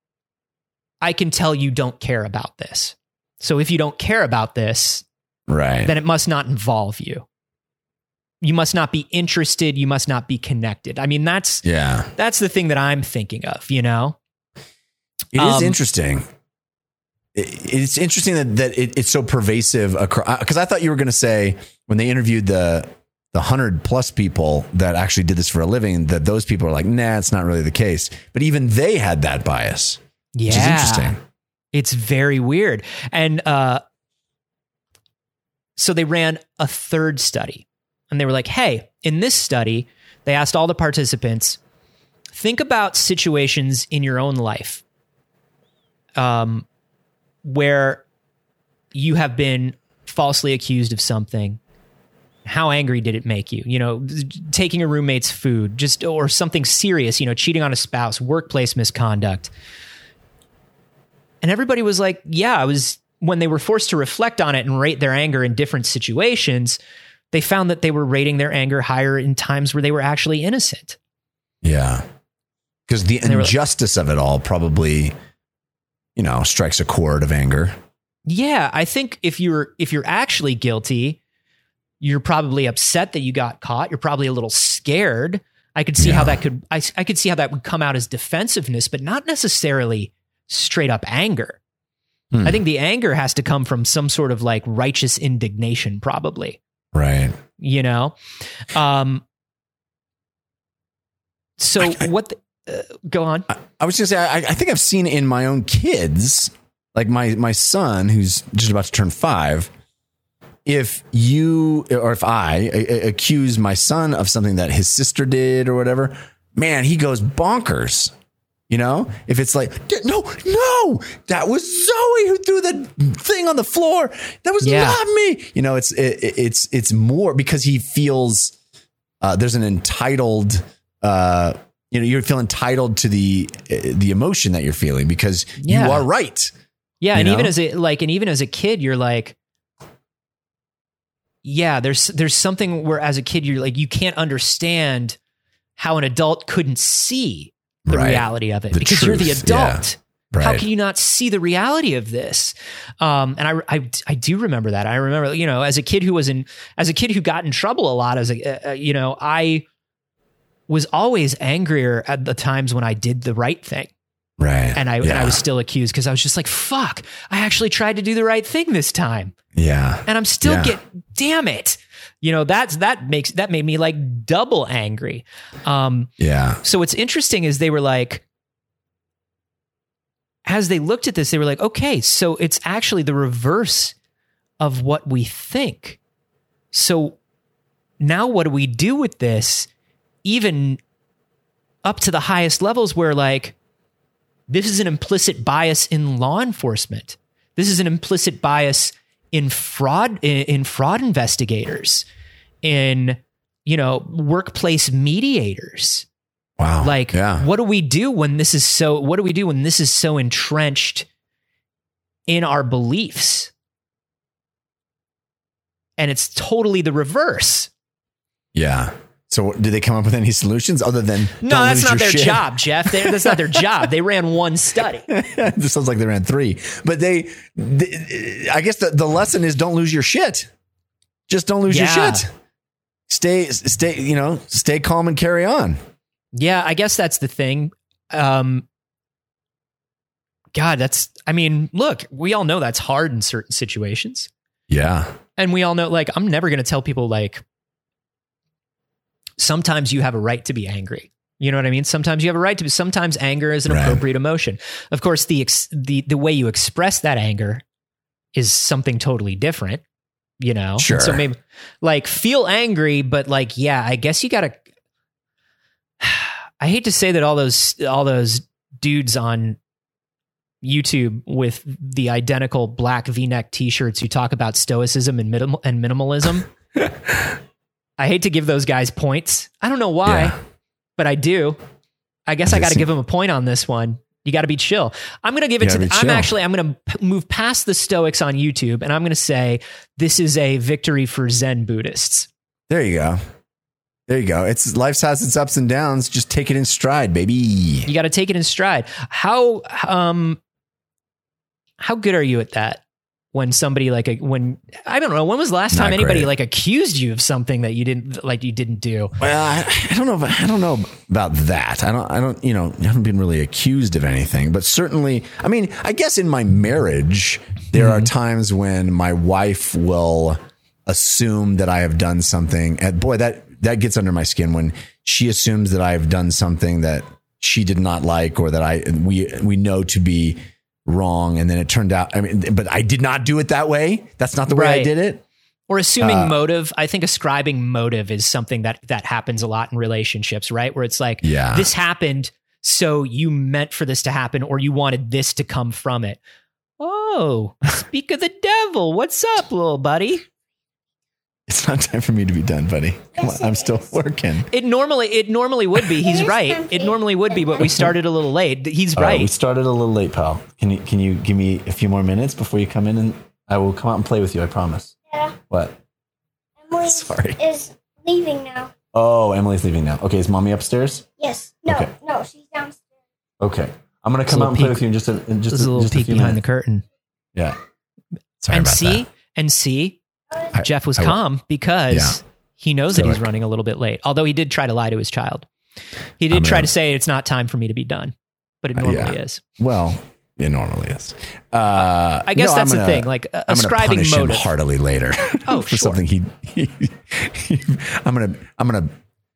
I can tell you don't care about this. So if you don't care about this, Right. then it must not involve you. You must not be interested. You must not be connected. I mean, that's yeah. that's the thing that I'm thinking of, you know? It is Um, interesting. It- It's interesting that, that it, it's so pervasive across, because I thought you were going to say when they interviewed the the hundred plus people that actually did this for a living, that those people are like, nah, it's not really the case. But even they had that bias, Yeah. which is interesting. It's very weird. And uh, so they ran a third study and they were like, hey, in this study, they asked all the participants, think about situations in your own life um, where you have been falsely accused of something. How angry did it make you? You know, taking a roommate's food, just or something serious, you know, cheating on a spouse, workplace misconduct. And everybody was like, yeah, I was, when they were forced to reflect on it and rate their anger in different situations, they found that they were rating their anger higher in times where they were actually innocent. Yeah. Because the they were like- injustice of it all probably, you know, strikes a chord of anger. Yeah, I think if you're if you're actually guilty, you're probably upset that you got caught. You're probably a little scared. I could see Yeah. how that could I, I could see how that would come out as defensiveness, but not necessarily straight up anger. Hmm. I think the anger has to come from some sort of like righteous indignation, probably. Right. You know, um. So I- I- what? The, uh, go on. I, I was going to say, I, I think I've seen in my own kids, like my, my son, who's just about to turn five, if you or if I a- a- accuse my son of something that his sister did or whatever, man, he goes bonkers. You know, if it's like, no, no, that was Zoe who threw the thing on the floor. That was Yeah. not me. You know, it's it, it's it's more because he feels uh, there's an entitled. Uh, you know, you feel entitled to the the emotion that you're feeling because Yeah. you are right. Yeah, You and know? even as a like, and even as a kid, you're like, yeah, there's there's something where as a kid you're like, you can't understand how an adult couldn't see the Right. reality of it The because you're the truth, adult. yeah. How Right. can you not see the reality of this? Um, and I, I, I do remember that. I remember, you know, as a kid who was in, as a kid who got in trouble a lot, as a, uh, you know, I was always angrier at the times when I did the right thing. Right. And I, and yeah. I was still accused because I was just like, fuck, I actually tried to do the right thing this time. Yeah. And I'm still Yeah. get, damn it. You know, that's, that makes, that made me like double angry. Um, Yeah. so what's interesting is they were like, as they looked at this, they were like, okay, so it's actually the reverse of what we think. So now what do we do with this? Even up to the highest levels where like, this is an implicit bias in law enforcement. This is an implicit bias in fraud, in, in fraud investigators, in, you know, workplace mediators. Wow. Like, yeah. what do we do when this is so, what do we do when this is so entrenched in our beliefs? And it's totally the reverse. Yeah. So did they come up with any solutions other than No, don't that's lose not your their shit? job, Jeff. They, that's not their job. They ran one study. This sounds like they ran three, but they, they I guess the, the lesson is don't lose your shit. Just don't lose Yeah. your shit. Stay, stay, you know, stay calm and carry on. Yeah, I guess that's the thing. Um, God, that's, I mean, look, we all know that's hard in certain situations. Yeah. And we all know, like, I'm never going to tell people, like, sometimes you have a right to be angry. You know what I mean? Sometimes you have a right to be, sometimes anger is an Right. appropriate emotion. Of course, the, ex, the, the way you express that anger is something totally different, you know? Sure. And so maybe like feel angry, but like, yeah, I guess you gotta, I hate to say that all those, all those dudes on YouTube with the identical black V-neck t-shirts who talk about stoicism and minim- and minimalism. I hate to give those guys points. I don't know why, Yeah. but I do. I guess I I got to see. give them a point on this one. You got to be chill. I'm going to give it You to, gotta the, be I'm chill. actually, I'm going to p- move past the Stoics on YouTube and I'm going to say this is a victory for Zen Buddhists. There you go. There you go. It's life has its ups and downs. Just take it in stride, baby. You got to take it in stride. How, um, how good are you at that? When somebody like a, when, I don't know, when was the last Not time anybody great. like accused you of something that you didn't, like you didn't do? Well, I, I don't know. I don't know about that. I don't. I don't. You know, I haven't been really accused of anything, but certainly, I mean, I guess in my marriage, there Mm-hmm. are times when my wife will assume that I have done something, and boy, that that gets under my skin when she assumes that I've done something that she did not like, or that I we we know to be wrong, and then it turned out. I mean, but I did not do it that way. That's not the way I Right. did it. Or assuming Uh, motive. I think ascribing motive is something that that happens a lot in relationships, right? Where it's like, Yeah. this happened, so you meant for this to happen, or you wanted this to come from it. Oh, speak of the devil. What's up, little buddy? It's not time for me to be done, buddy. Come on, I'm still working. It normally it normally would be. He's right. It normally would be, but we started a little late. He's All right. we started a little late, pal. Can you can you give me a few more minutes before you come in, and I will come out and play with you. I promise. Yeah. What? Emily Sorry. is leaving now. Oh, Emily's leaving now. Okay, is mommy upstairs? Yes. No, Okay. no, she's downstairs. Okay, I'm gonna It's a come out little and play peek- with you in just a in just This is a, a little just a peek few behind the minutes. curtain. Yeah. Sorry And about see, that. and see, I- Jeff was I will- calm because Yeah. he knows that he's Stoic. running a little bit late. Although he did try to lie to his child. He did I'm try gonna- to say it's not time for me to be done, but it Uh, normally yeah. is. Well, it normally is. Uh, I guess no, that's I'm the gonna- thing. Like uh, I'm gonna ascribing punish motive. him heartily later Oh, for sure. something he, he, he- I'm gonna I'm gonna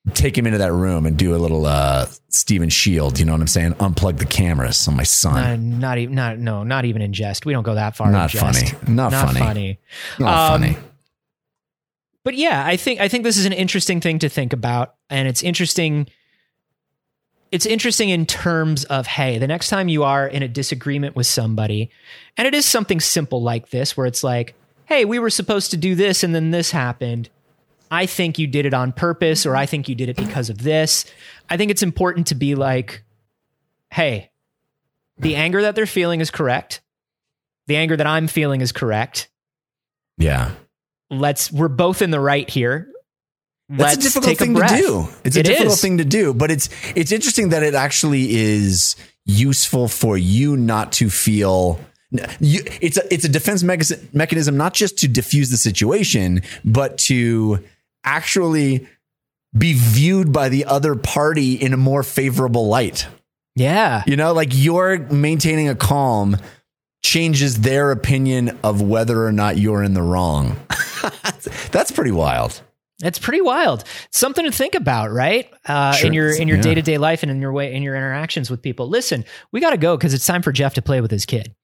take him into that room and do a little uh, Steven Shield. You know what I'm saying? Unplug the cameras on my son. Uh, not even, not no, not even in jest. We don't go that far. Not in funny. jest. Not, Not funny. funny. Not Um, funny. But yeah, I think I think this is an interesting thing to think about, and it's interesting. It's interesting in terms of, hey, the next time you are in a disagreement with somebody, and it is something simple like this, where it's like, hey, we were supposed to do this, and then this happened. I think you did it on purpose, or I think you did it because of this. I think it's important to be like, hey, the anger that they're feeling is correct. The anger that I'm feeling is correct. Yeah. Let's, we're both in the right here. That's Let's a difficult take a thing to breath. do. It's a It difficult is. thing to do, but it's it's interesting that it actually is useful for you not to feel. You, it's a it's a defense mecha- mechanism, not just to diffuse the situation, but to actually be viewed by the other party in a more favorable light. Yeah. You know, like you're maintaining a calm changes their opinion of whether or not you're in the wrong. That's pretty wild. It's pretty wild. Something to think about, right? Uh, Sure. in your in your Yeah. day to day life and in your way in your interactions with people. Listen, we got to go because it's time for Jeff to play with his kid.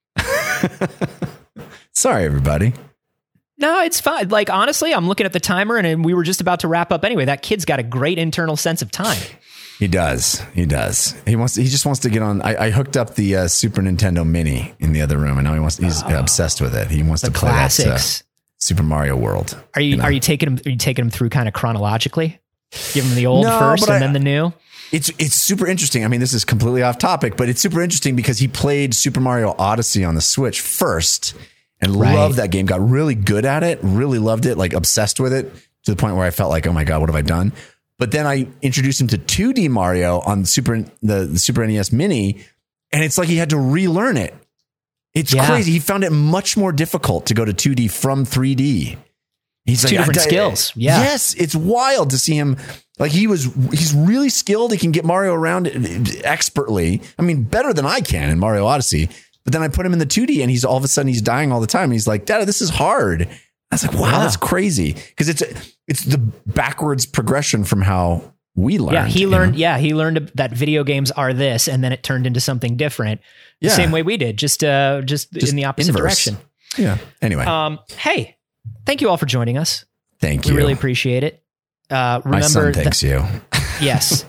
Sorry, everybody. No, it's fine. Like honestly, I'm looking at the timer and, and we were just about to wrap up anyway. That kid's got a great internal sense of time. He does. He does. He wants. He just wants to get on. I, I hooked up the uh, Super Nintendo Mini in the other room, and now he wants. He's Oh. obsessed with it. He wants The to play that uh, classics. Super Mario World. Are you, know? are you taking him? Are you taking him through kind of chronologically? Give him the old No, first but and I- then the new. It's it's super interesting. I mean, this is completely off topic, but it's super interesting because he played Super Mario Odyssey on the Switch first and Right. loved that game. Got really good at it. Really loved it. Like obsessed with it to the point where I felt like, oh my god, what have I done? But then I introduced him to two D Mario on Super the, the Super N E S Mini, and it's like he had to relearn it. It's Yeah. crazy. He found it much more difficult to go to two D from three D. He's Two like, different I- I- skills. Yeah. Yes, it's wild to see him. Like he was, he's really skilled. He can get Mario around expertly. I mean, better than I can in Mario Odyssey. But then I put him in the two D, and he's all of a sudden he's dying all the time. And he's like, "Dad, this is hard." I was like, "Wow, Yeah. that's crazy." Because it's it's the backwards progression from how we learned. Yeah, he you learned. know? Yeah, he learned that video games are this, and then it turned into something different. The Yeah. same way we did, just uh, just, Just in the opposite inverse. direction. Yeah. Anyway, Um, hey, thank you all for joining us. thank We you. really appreciate it. Uh, My remember, son that- thanks you. yes.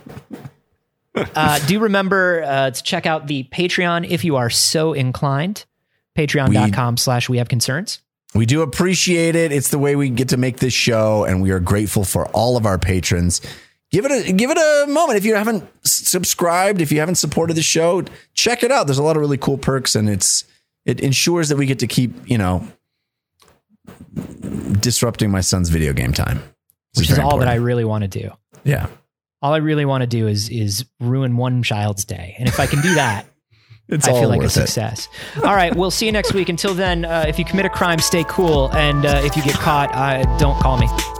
Uh, do remember uh, to check out the Patreon if you are so inclined. Patreon.com slash we have concerns. We do appreciate it. It's the way we get to make this show, and we are grateful for all of our patrons. Give it a give it a moment. If you haven't s- subscribed, if you haven't supported the show, check it out. There's a lot of really cool perks, and it's it ensures that we get to keep, you know, disrupting my son's video game time, Which is all that I really want to do. yeah. All I really want to do is is ruin one child's day. And if I can do that, It's I all feel like a worth it. success. All right, we'll see you next week. Until then, uh, if you commit a crime, stay cool. And uh, if you get caught, uh, don't call me.